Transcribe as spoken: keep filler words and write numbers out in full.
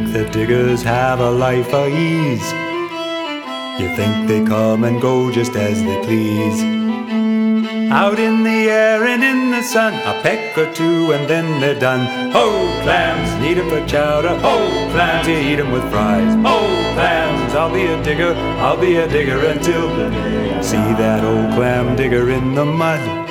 the diggers have a life of ease. You think they come and go just as they please. Out in the air and in the sun, a peck or two and then they're done. Ho, clams, need 'em for chowder. Ho, clams, you eat 'em with fries. Ho, clams, I'll be a digger, I'll be a digger until the day I see that old clam digger in the mud.